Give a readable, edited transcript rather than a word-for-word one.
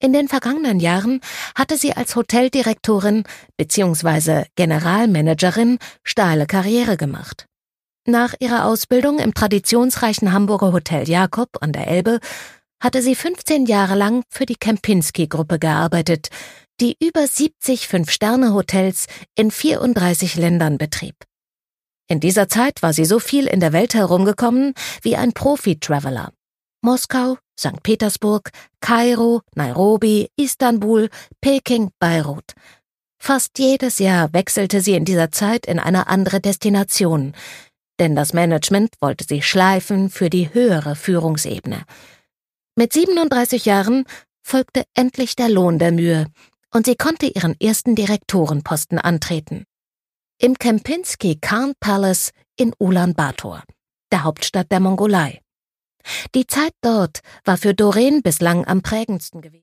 In den vergangenen Jahren hatte sie als Hoteldirektorin bzw. Generalmanagerin steile Karriere gemacht. Nach ihrer Ausbildung im traditionsreichen Hamburger Hotel Jakob an der Elbe hatte sie 15 Jahre lang für die Kempinski-Gruppe gearbeitet, die über 70 Fünf-Sterne-Hotels in 34 Ländern betrieb. In dieser Zeit war sie so viel in der Welt herumgekommen wie ein Profi-Traveler. Moskau, St. Petersburg, Kairo, Nairobi, Istanbul, Peking, Beirut. Fast jedes Jahr wechselte sie in dieser Zeit in eine andere Destination, denn das Management wollte sie schleifen für die höhere Führungsebene. Mit 37 Jahren folgte endlich der Lohn der Mühe und sie konnte ihren ersten Direktorenposten antreten. Im Kempinski Khan Palace in Ulaanbaatar, der Hauptstadt der Mongolei. Die Zeit dort war für Doreen bislang am prägendsten gewesen.